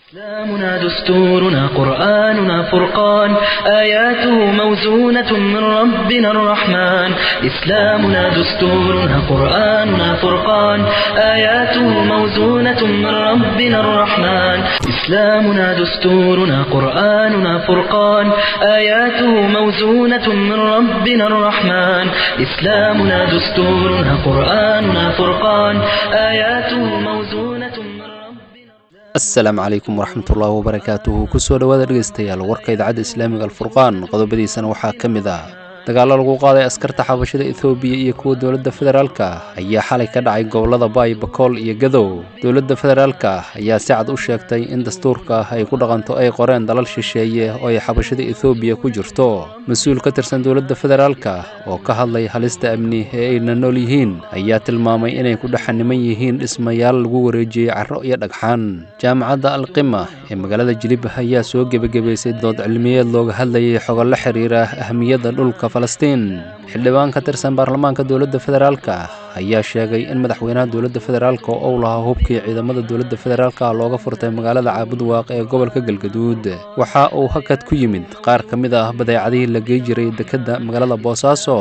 إسلامنا دستورنا قرآننا فرقان آياته موزونة من ربنا الرحمن إسلامنا دستورنا قرآننا فرقان آياته موزونة من ربنا الرحمن إسلامنا دستورنا قرآننا فرقان آياته موزونة من ربنا الرحمن إسلامنا دستورنا قرآننا فرقان آياته موزونة من ربنا asalaamu calaykum waraxmatullaahi wabarakaatuhu kusoo dhawaada dhegeystayaal warka idaacadda islaamiga alfurqaan qodobadiisana waxaa ka mid ah dagaallo lagu qaaday askarta xabashada ethoobiya iyo kuwa dowladda federaalka ayaa xalay ka dhacay gobollada baay bakool iyo gadow dowladda federaalka ayaa si cad u sheegtay in dastuurka ay ku dhaqanto ay qoreen dalal shisheeye oo ay xabashada ethoobiya ku jirto mas-uul ka tirsan dowladda federaalka oo ka hadlay halista amni ee ayna nool yihiin ayaa tilmaamay inay ku dhexaniman yihiin dhismayaal lagu wareejiyey carro iyo dhagxaan jaamacadda alqima ee magaalada jilib ayaa soo gebagabaysay dood cilmiyeed looga hadlayay xogo la xiriira ahmiyadda dhulka falastiin xildhibaan ka tirsan baarlamaanka dowladda federaalka ayaa sheegay in madaxweynaha dowladda federaalka oo uu lahaa hubkii ciidamada dowladda federaalka looga furtay magaalada caabudwaaq ee gobolka galgaduud waxa uu hakad ku yimid qaar ka mid ah badeecadihii la gey jiray dekedda magaalada boosaaso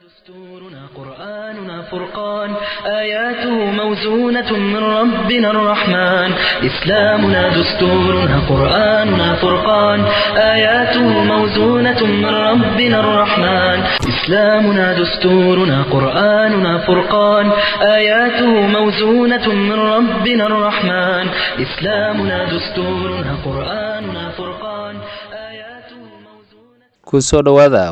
فرقان آياته موزونة من ربنا الرحمن إسلامنا دستورنا قرآننا فرقان آياته موزونة من ربنا الرحمن إسلامنا دستورنا قرآننا فرقان آياته موزونة من ربنا الرحمن إسلامنا دستورنا قرآننا فرقان آياته موزونة kusoo dhawaada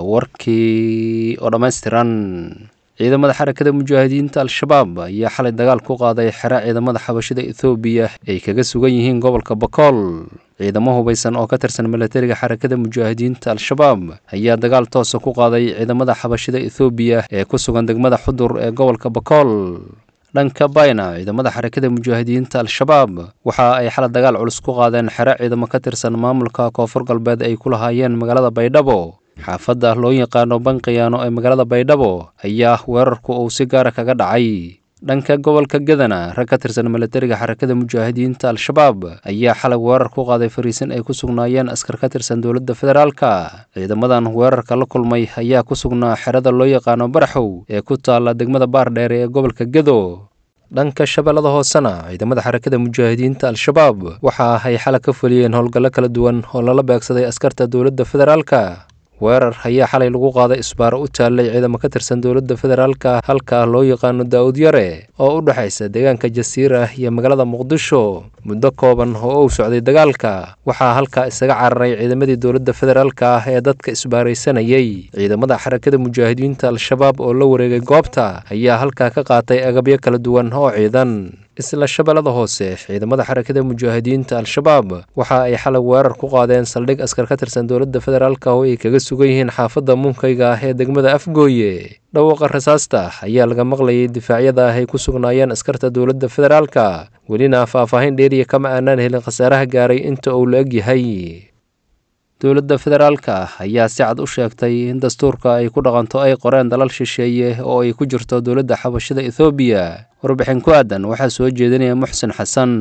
warkii oo dhammaystiran ciidamada xarakada mujaahidiinta al-shabaab ayaa xalay dagaal ku qaaday xero ciidamada xabashada ethoobiya ay kaga sugan yihiin gobolka bakool ciidamo hubaysan oo ka tirsan milatariga xarakada mujaahidiinta al-shabaab ayaa dagaal toosa ku qaaday ciidamada xabashada ethoobiya ee ku sugan degmada xudur ee gobolka bakool dhanka bayna ciidamada xarakada mujaahidiinta al-shabaab waxa ay xalay dagaal culus ku qaadeen xero ciidamo ka tirsan maamulka koonfur galbeed ay ku lahaayeen magaalada baydhabo xaafadda loo yaqaano banqiyaano ee magaalada baydhabo ayaa weerarku uu si gaara kaga dhacay dhanka gobolka gadana rag ka tirsan milatariga xarakada mujaahidiinta al-shabaab ayaa xalay weerar ku qaaday fariisin ay ku sugnaayeen askar ka tirsan dowladda federaalka ciidamadan weerarka la kulmay ayaa ku sugnaa xerada loo yaqaano baraxow ee ku taalla degmada baardheere ee gobolka gado dhanka shabeellada hoosena ciidamada xarakada mujaahidiinta al-shabaab waxa ay xalay ka fuliyeen howlgallo kala duwan oo lala beegsaday askarta dowladda federaalka weerar ayaa xalay lagu qaaday isbaaro u taallay ciidamo ka tirsan dowladda federaalka halka loo yaqaano daa'ud yare oo u dhexaysa deegaanka jasiira iyo magaalada muqdisho muddo kooban oo uu socday dagaalka waxaa halkaa isaga cararay ciidamadii dowladda federaalka ah ee dadka isbaaraysanayay ciidamada xarakada mujaahidiinta al-shabaab oo la wareegay goobta ayaa halkaa ka qaatay agabyo kala duwan oo ciidan isla shabeellada hoose ciidamada xarakada mujaahidiinta al-shabaab waxa ay xalay weerar ku qaadeen saldhig askar ka tirsan dowladda federaalka oo ay kaga sugan yihiin xaafadda munkayga ah ee degmada afgooye dhawaaqa rasaasta ayaa laga maqlayay difaacyada ah ay ku sugnaayeen askarta dowladda federaalka welina faahfaahin dheeriya kama aanaan helin khasaaraha gaaray inta uu la eg yahay dowladda federaalka ayaa si cad u sheegtay in dastuurka ay ku dhaqanto ay qoreen dalal shisheeye oo ay ku jirto dowladda xabashada ethoobiya warbixin ku aadan waxaa soo jeedinaya muxsin xasan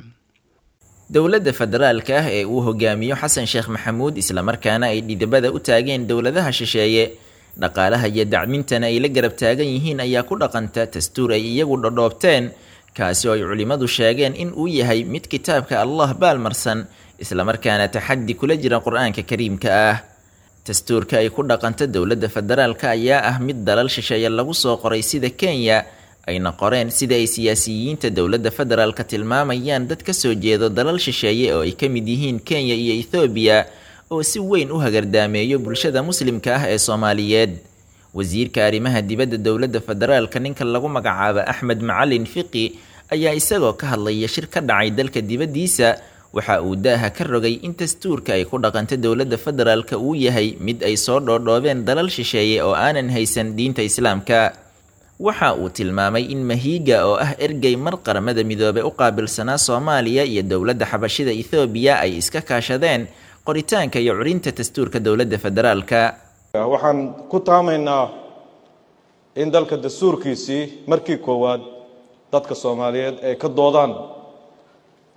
dowladda federaalka ah ee uu hogaamiyo xasan sheekh maxamuud islamarkaana ay dhidibada u taageen dowladaha shisheeye dhaqaalaha iyo dacmintana ay la garab taagan yihiin ayaa ku dhaqanta dastuur ay iyagu dhodhoobteen kaasi oo ay culimmadu sheegeen in uu yahay mid kitaabka allah baalmarsan islamarkaana taxaddi kula jira qur-aanka kariimka ah dastuurka ay ku dhaqanta dowladda federaalka ayaa ah mid dalal shisheeye lagu soo qoray sida kenya ayna qoreen sida ay siyaasiyiinta dowladda federaalka tilmaamayaan dad ka soo jeedo dalal shisheeye oo ay ka mid yihiin kenya iyo ethoobiya oo si weyn u hagardaameeyo bulshada muslimka ah ee soomaaliyeed wasiirka arrimaha dibadda dowladda federaalka ninka lagu magacaabo axmed macalin fiqi ayaa isagoo ka hadlaya shir ka dhacay dalka dibaddiisa waxa uu daaha ka rogay in dastuurka ay ku dhaqanta dowladda federaalka uu yahay mid ay soo dhoodhoobeen dalal shisheeye oo aanan haysan diinta islaamka waxa uu tilmaamay in mahiiga oo ah ergey mar qaramada midoobay u qaabilsanaa soomaaliya iyo dowladda xabashida ethoobiya ay iska kaashadeen qoritaanka iyo curinta dastuurka dowladda federaalka waxaan ku taamaynaa in dalka dastuurkiisii markii koowaad dadka Soomaaliyeed ay ka doodaan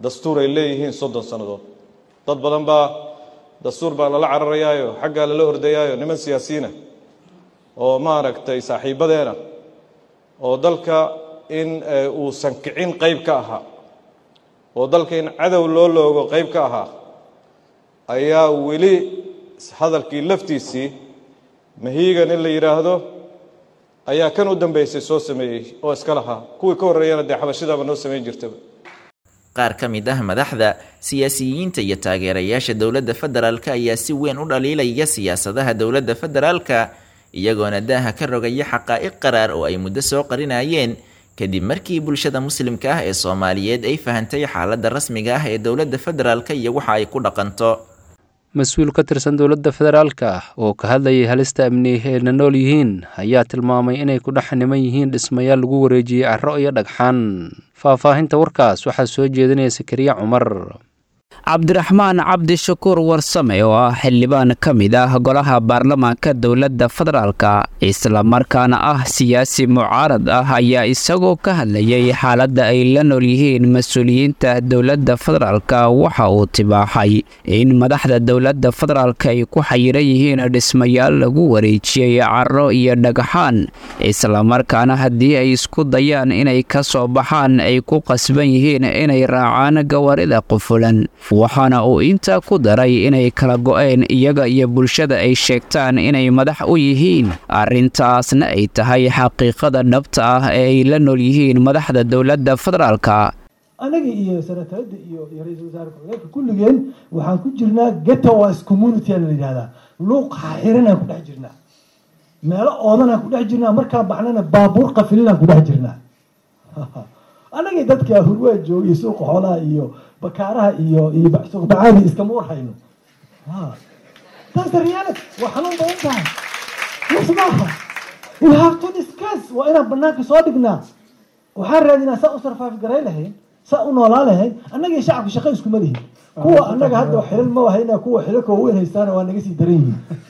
dastuur ay leeyihiin 30 sannadood dad badan baa dastuur baa lala cararayaayo xaggaa lala ordayaayo niman siyaasiyiina oo maaragtay saaxiibadeena oo dalka in uusan kicin qayb ka ahaa oo dalka in cadow loo loogo qayb ka ahaa ayaa weli hadalkii laftiisii mahiigan in la yidhaahdo ayaa kan u dambeysay soo sameeyey oo iska lahaa kuwii ka horreeyana dee xabashidaba noo samayn jirtaba qaar ka mid ah madaxda siyaasiyiinta iyo taageerayaasha dowladda federaalka ayaa si weyn u dhaliilaya siyaasadaha dowladda federaalka iyagoona daaha ka rogaya xaqaa'iq qaraar oo ay muddo soo qarinayeen kadib markii bulshada muslimka ah ee Soomaaliyeed ay fahantay xaaladda rasmiga ah ee dowladda federaalka iyo waxa ay ku dhaqanto mas-uul ka tirsan dowladda federaalka oo ka hadlayay halista amni ee nool yihiin ayaa tilmaamay inay ku dhex niman yihiin dhismayaal lagu wareejiyay carro iyo dhagxaan faahfaahinta warkaas waxaa soo jeedinaya Sakariya Cumar cabdiraxmaan cabdishakuur warsame oo ah xildhibaan ka mid ah golaha baarlamaanka dowladda federaalka isla markaana ah siyaasi mucaarad ah ayaa isagoo ka hadlayay xaaladda ay la nool yihiin mas-uuliyiinta dowladda federaalka waxa uu tibaaxay in madaxda dowladda federaalka ay ku xayiran yihiin dhismayaal lagu wareejiyey carro iyo dhagxaan isla markaana haddii ay isku dayaan inay ka soo baxaan ay ku qasban yihiin inay raacaan gawaarida qufulan waxaana uu intaa ku daray inay kala go'een iyaga iyo bulshada ay sheegtaan inay madax u yihiin arrintaasna ay tahay xaqiiqada dhabta ah ee ay la nool yihiin madaxda dowladda federaalka anaga iyo sanataradda iyo ra'iisul wasaarka ku-xigeenka kulligeen waxaan ku jirnaa ghettoise community la yidhaahdaa luuq xiranaan ku dhex jirnaa meelo oodanaan ku dhex jirnaa markaan baxnana baabuur qafilinaan ku dhex jirnaa anagii dadka hurwaa joogay suuqa xoolaha iyo bakaaraha iyo suuq bacaadi iskama warhayno taas reality waa xanuun badan tahay wasmaaha we have to discuss waa inaan banaanka soo dhignaa waxaan raadinaa saa u survive garay lahayn saa u noolaa lahayn annaga iyo shacabka shaqo iskuma lihin kuwa annaga hadda xilal ma wahayna kuwa xilalka weyn haystaana waa naga sii daran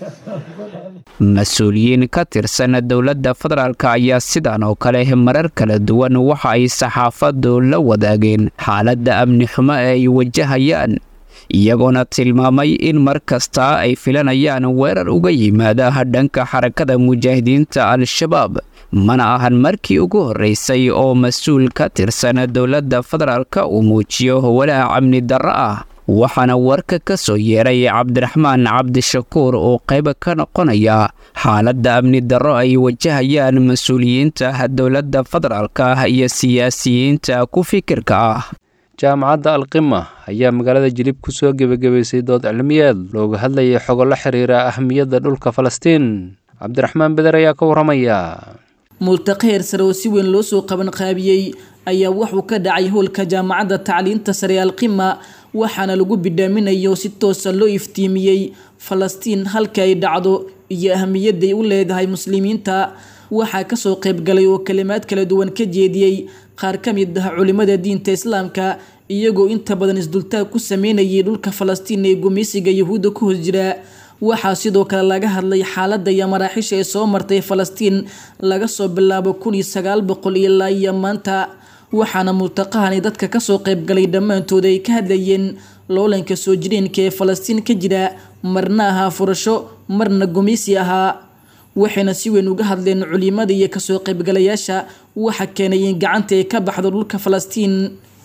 yihiin mas-uuliyiin ka tirsan dowladda federaalka ayaa sidan oo kale marar kala duwan waxa ay saxaafaddu la wadaageen xaaladda amni xumo ee ay wajahayaan iyagoona tilmaamay in mar kasta ay filanayaan weerar uga yimaada dhanka xarakada mujaahidiinta al-shabaab mana ahan markii ugu horreysay oo mas-uul ka tirsan dowladda federaalka uu muujiyo walaac amni darro ah waxaana warka ka soo yeeray cabdiraxmaan cabdishakuur oo qayb ka noqonaya xaaladda amni darro ay wajahayaan mas-uuliyiinta dowladda federaalka iyo siyaasiyiinta ku fikirka ah jaamacadda alqima ayaa magaalada jilib ku soo gebagabaysay dood cilmiyeed looga hadlayay xogo la xiriira ahmiyadda dhulka falastiin cabdiraxmaan beder ayaa ka warramaya multaqo heer sare oo si weyn loo soo qaban qaabiyey ayaa wuxuu ka dhacay howlka jaamacadda tacliinta sare alqima waxaana lagu bidhaaminayo si toosa loo iftiimiyey falastiin halka ay dhacdo iyo ahmiyadday u leedahay muslimiinta waxaa kasoo qaybgalay oo kalimaad kala duwan ka jeediyey qaar ka mid ah culimada diinta islaamka iyagoo inta badan isdultaag ku sameynayay dhulka falastiin ee gumeysiga yahuudda ku hoos jira waxaa sidoo kale laga hadlay xaaladda iyo maraaxiisha ee soo martay falastiin laga soo bilaabo 1900 ilaa iyo maanta waxaana multaqahani dadka kasoo qaybgalay dhammaantood ay ka hadlayeen loolanka soo jireenka ee falastiin ka jira marna ahaa furasho marna gumeysi ahaa waxayna si weyn uga hadleen culimada iyo kasoo qaybgalayaasha waxa keenay in gacanta ay ka baxdo dhulka falastiin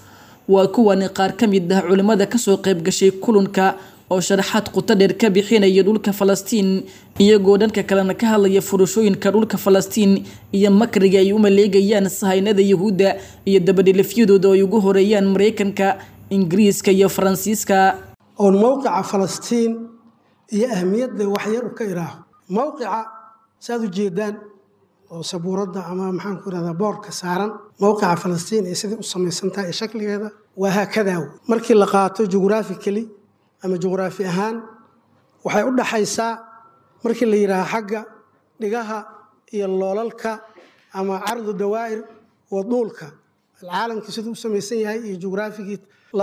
waa kuwan qaar ka mid ah culimada kasoo qaybgashay kulanka oo sharaxaad qoto dheer ka bixinaya dhulka falastiin iyagoo dhanka kalena ka hadlaya furashooyinka dhulka falastiin iyo makriga ay u maleegayaan sahaynada yahuudda iyo dabadhilafyadooda ay ugu horeeyaan mareykanka ingiriiska iyo faransiiska oon mowqica falastiin iyo ahmiyadda waxyar u ka iraaho mowqica saad u jeedaan oo sabuuradda ama maxaan ku irahdaa boorka saaran mowqica falastiin ee sidai u samaysan tahay ee shakligeeda waa haakadaaw markii la qaato jughraphically ama juqraafi ahaan waxay u dhaxaysaa markii la yidhaaha xagga dhigaha iyo loolalka ama cardu dawaa'ir wa duulka alcaalamkii siduu u samaysan yahay iyo jughraafigii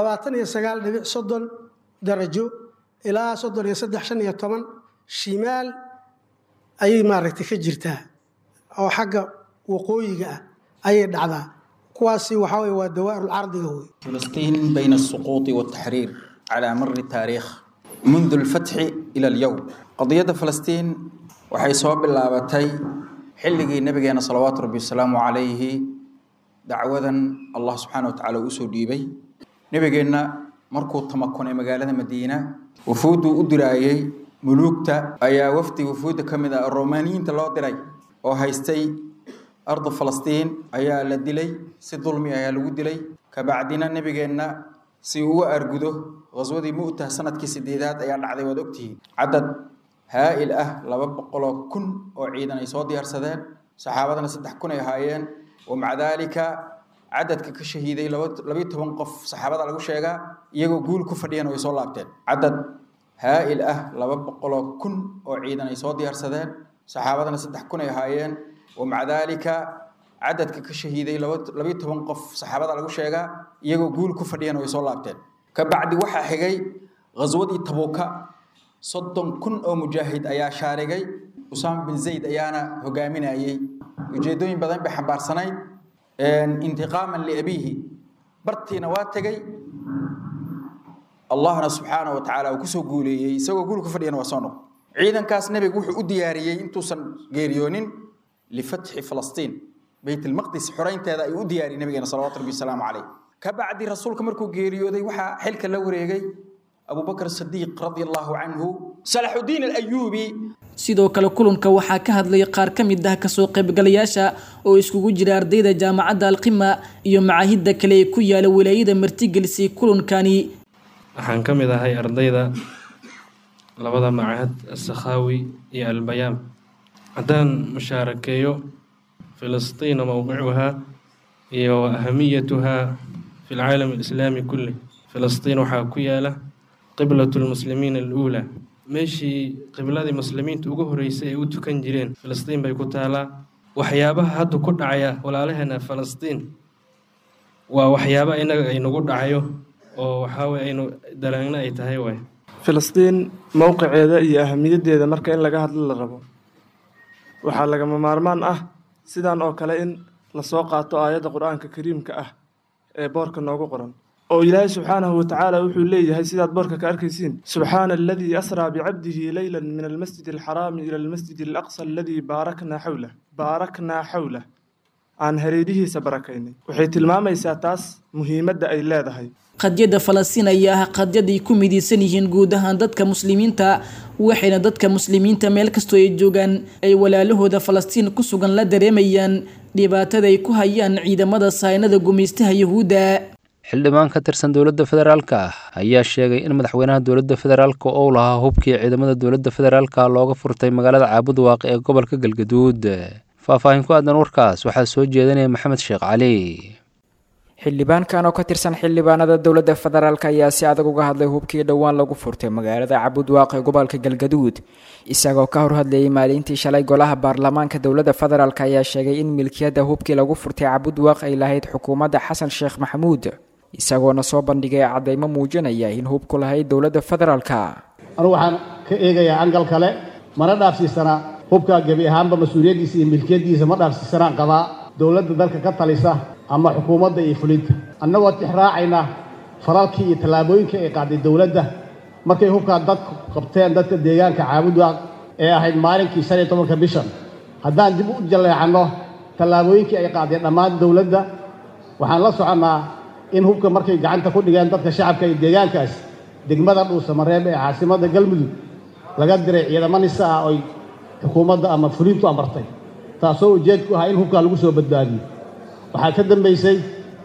29.30 darajo ilaa 33.15 shimaal ayay maaragtay ka jirtaa oo xagga waqooyiga ah ayay dhacdaa kuwaasi waxa weeye waa dawaa'irul cardiga wey. فلسطين بين السقوط والتحرير على مر التاريخ منذ الفتح إلى اليوم. قضية فلسطين waxay soo bilaabatay xilligii nabigeena salawaatu rabbi salaamu calayhi dacwadan Allah subhanahu wa ta'ala u soo dhiibay. nabigeena markuu tamakunay magaalada Madiina wufuudu u diraayay muluugta ayaa wafdi wufuuda kamid ah Romaaniyiinta loo diray oo haystay arda Falastiin ayaa la dilay si dulmi ayaa lagu dilay ka bacdina nabigeena si uu argudo qaswadii Mu'tah sanadkii 8aad ayaa dhacday wad ogtihiin cadad هائل لaba boqol kun oo ciidan ay soo diyaarsadeen saxaabadana 3,000 ay haayeen ومع ذلك عددka ka shahiiday 12 qof saxaabada lagu sheegaa iyagoo guul ku fadhiyeen oo ay soo laabteen cadad هائل laba boqol kun oo ciidan ay soo diyaarsadeen saxaabadana 3,000 ay haayeen ومع ذلك عددka ka shahiiday 12 qof saxaabada lagu sheegaa iyagoo guul ku fadhiyeen oo ay soo laabteen ka bacdi waxa xigay qaswadii Tabuuka 30,000 oo mujaahid ayaa shaarigay Usaama bin Zayd ayaana hogaaminayay ujeedooyin badan bay xambaarsanayd intiqaaman li abihi bartiina waa tagay Allahna subhanahu wa ta'ala uu ku soo guuleeyay isagoo guul ku fadhiyana waa soo noqday ciidankaas nabigu wuxuu u diyaariyay intuusan geeriyoonin li fathi Falastiin bayt al-Maqdis xoreynteeda ay u diyaariyay nabigeena sallallahu alayhi wasallam ka bacdi rasuulka markuu geeriyooday waxa xilka la wareegay أبو بكر الصديق رضي الله عنه صلاح الدين الأيوبي sidoo kale kulanka waxaa ka hadlay qaar ka mid ah ka soo qaybgalayaasha oo iskugu jira ardayda jaamacadda Al-Qimma iyo macaahidda kale ee ku yaala wilaayada martigelisay kulankani waxaan ka mid ahay ardayda labada macaahid As-Sakhawi iyo Al-Bayan haddaan mushaarakeeyo Filistiin mawqicuha iyo ahamiyatuha fi العالم الإسلامي كله فلسطين waxaa ku yaala قبلة المسلمين الأولى ماشي قبلة المسلمين توجه رئيسي وتكن جيرين فلسطين بيكوتالا وحيابها هادو كل عيا ولا علينا فلسطين وحيابها إنه قد عيو وحاول إنه درعنا يتهاوي فلسطين موقع هذا أهمية هذا مركز لقاها للغرب وحال لقى ممارمان سيدان أو كلاين لسوقات آيات القرآن الكريم بارك النوغو قرآن oo Ilaahay subhanahu wa ta'ala wuxuu leeyahay sidaad barka ka arkaysiin subhana alladhi asra bi'abdihi laylan min al-masjid al-haram ila al-masjid al-aqsa alladhi barakna hawla aan hareedihiisa barakaynay waxay tilmaamaysaa taas muhiimadda ay leedahay qadiyada Falastiin ayaa qadiyadii ku midaysan yihiin guud ahaan dadka muslimiinta waxayna dadka muslimiinta meel kasto ay joogan ay walaalahooda Falastiin ku sugan la dareemayaan dhibaatada ay ku hayaan ciidamada saynada gumeystaha Yahuuda xildhibaan ka tirsan dowladda federaalka ayaa sheegay in madaxweynaha dowladda federaalka oo lahaa hubkii ciidamada dowladda federaalka looga furtay magaalada Caabudwaaq ee gobolka Galgaduud faahfaahin ku aadan warkaas waxaa soo jeedinaya Maxamed Sheekh Cali xildhibaankan oo ka tirsan xildhibaanada dowladda federaalka ayaa si adag uga hadlay hubkii dhawaan lagu furtay magaalada Caabudwaaq ee gobolka Galgaduud isagoo ka hor hadlayay maalintii shalay golaha baarlamaanka dowladda federaalka ayaa sheegay in milkiyada hubkii lagu furtay Caabudwaaq ay lahayd xukuumadda Xasan Sheekh Maxamuud isagoona soo bandhigay cadeymo muujinaya in hubku lahayd dowladda federaalka anu waxaan ka eegayaa angal kale mana dhaafsiisana hubka gabi ahaanba mas'uuliyadiisa iyo milkiyadiisa ma dhaafsiisana qaba dowladda dalka ka talisa ama xukuumadda iyo fulinta annagoo tixraacayna faralkii iyo tallaabooyinka ay qaaday dowladda markay hubka dadku qabteen dadka deegaanka Caabudwaaq ee ahayd maalinkii 15 bishan haddaan dib u jaleecano tallaabooyinkii ay qaadeen dhammaan dowladda waxaan la soconaa in hubka markay gacanta ku dhigeen dadka shacabka ee deegaankaas degmada Dhuusamareeb ee caasimadda Galmudug laga diray ciidamo nisa ah oo xukuumadda ama fulintu amartay taasoo ujeedku ah in hubka lagu soo badbaadiyo waxaa ka dambeysay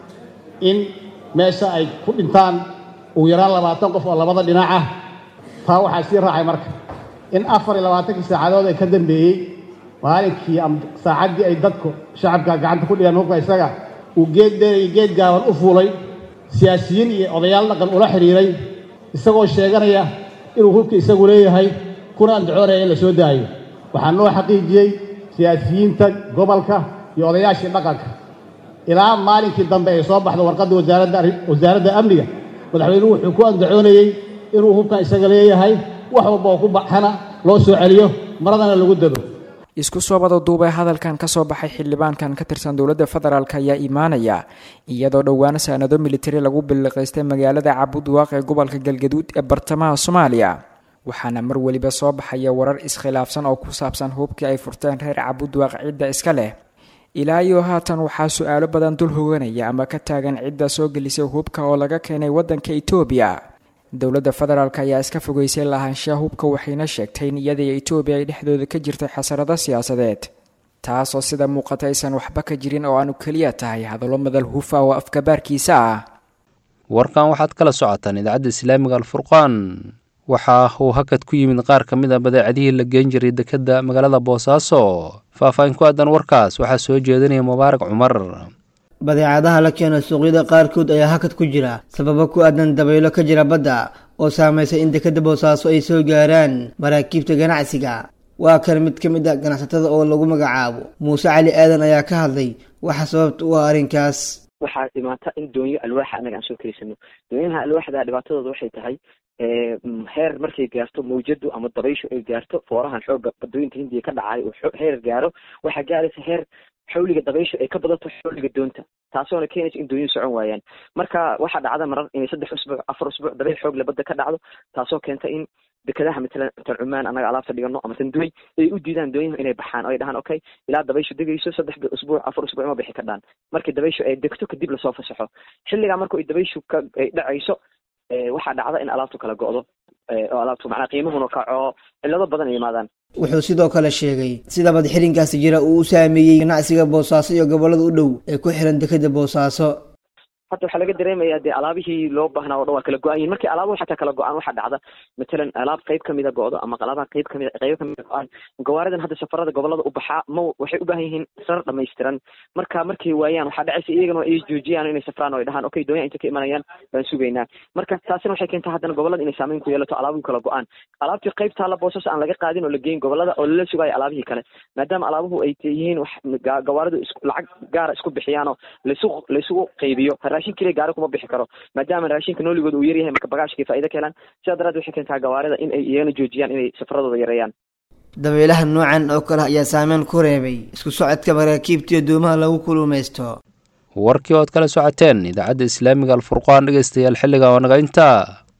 in meesha ay ku dhintaan ugu yaraan 20 qof oo labada dhinac ah taa waxaa sii raacay marka in 24 saacadood ay ka dambeeyay maalinkii ama saacadii ay dadku shacabka gacanta ku dhigeen hubka isaga uu geed gaaban u fuulay siyaasiyiin iyo odayaal dhaqan ula xiriiray isagoo sheeganaya inuu hubka isagu leeyahay kuna andacoonaya in la soo daayo waxaa noo xaqiijiyey siyaasiyiinta gobolka iyo odayaashii dhaqanka ilaa maalinkii dambe ay soo baxdo warqadda wasaaradda amniga madaxweynuhu wuxuu ku andacoonayey inuu hubkan isaga leeyahay wax walba oo ku baxana loo soo celiyo maradana lagu dado isku soo wada duubay hadalkan kasoo baxay xildhibaankan ka tirsan dowladda federaalk ayaa imaanaya iyadoo dhowaan saanado militari lagu biliqaystay magaalada cabudwaaq ee gobolka galgaduud ee bartamaha soomaaliya waxaana mar weliba soo baxaya warar iskhilaafsan oo ku saabsan hubkii ay furteen reer cabudwaaq cidda iska leh ilaa iyo haatan waxaa su-aalo badan dul hoganaya ama ka taagan cidda soo gelisay hubka oo laga keenay waddanka Itoobiya dowladda federaalk ayaa iska fogeysay lahaanshaha hubka waxayna sheegtay in iyada iyo Itoobiya ay dhexdooda ka jirtay xasarado siyaasadeed taasoo sida muuqata aysan waxba ka jirin oo aanu kaliya tahay hadallo madal hufa oo afkabaarkiisa ah warkan waxaad kala socotaan idaacadda islaamiga alfurqaan waxa uu hakad ku yimid qaar ka mid ah badeecadihii la geen jiray dekedda magaalada boosaaso faahfaahin ku aadan warkaas waxaa soo jeedinaya mubaarak cumar badeecadaha la keeno suuqyada qaarkood ayaa hakad ku jira sababo ku aadan dabaylo ka jira badda oo saameysay in dekedda boosaaso ay soo gaaraan maraakiibta ganacsiga waa kan mid ka mid ah ganacsatada oo lagu magacaabo muuse cali aadan ayaa ka hadlay waxa sababta u ah arrinkaas waxaa dhimaata in doonyo alwaaxa anaga aan soo keliysano doonyaha alwaaxda dhibaatadooda waxay tahay heer markay gaarto mawjadu ama dabayshu ay gaarto foorahan xooga badooyinka hindiya ka dhacay uu heer gaaro waxaa gaaraysa heer xawliga dabayshu ay ka badato xawliga doonta taasoona keenaysa in doonyuhu socon waayaan marka waxaa dhacda marar inay 3 usbuuc 4 usbuuc dabayl xoog leh badda ka dhacdo taasoo keenta in dekedaha matalan Cumaan anaga alaabta dhigano ama Tanduy ay u diidaan doonyaha inay baxaan oo ay dhahaan okay ilaa dabayshu degayso 3 usbuuc 4 usbuuc ma bixi kadhaan markii dabayshu ay degto kadib la soo fasaxo xilliga markuu ay dabayshu ka dhacayso waxaa dhacda in alaabtu kala go'do oo alaabtu macna qiimuhuna kaco cilado badan ay yimaadaan wuxuu sidoo kale sheegay sida bad xirinkaasi jira uu u saameeyay ganacsiga boosaaso iyo gobolada u dhow ee ku xiran dekedda boosaaso hadda waxaa laga dareemayaa dee alaabihii loo baahnaa oo dhan waa kala go-an yihiin markii alaabuhu xataa kala go-aan waxaa dhacda matalan alaab qayb kamid a go-do ama alaabaha qayb kamid go-aan gawaaridan hadda safarada gobolada u baxaa ma waxay u baahan yihiin sarar dhammaystiran markay waayaan waxaa dhacaysa iyagana ay joojiyaan inay safraan oo ay dhahaan okay doonyaha inta ka imanayaan baan sugaynaa marka taasina waxay keentaa haddana gobolada inay saameyn ku yeelato alaabuhu kala go-aan alaabtii qaybtaa la boosas aan laga qaadin oo la geyn gobolada oo lala sugaayo alaabihii kale maadaama alaabuhu ay yihiin wax gawaaridu lacag gaara isku bixiyaanoo laysugu qaybiyo raashin kale gaari kuma bixi karo maadaama raashinka nooligooda uu yaryahay marka bagaashkii faa'iido ka helaan sidaa daraaddeed waxay keentaa gawaarida in ay iyagana joojiyaan inay safaradooda yareeyaan dabaylaha noocan oo kale ayaa saameyn ku reebay isku socodka maraakiibta iyo doomaha lagu kulumaysto warkii ood kala socoteen idaacadda islaamiga alfurqaan dhegeystayaal xilliga oo naga intaa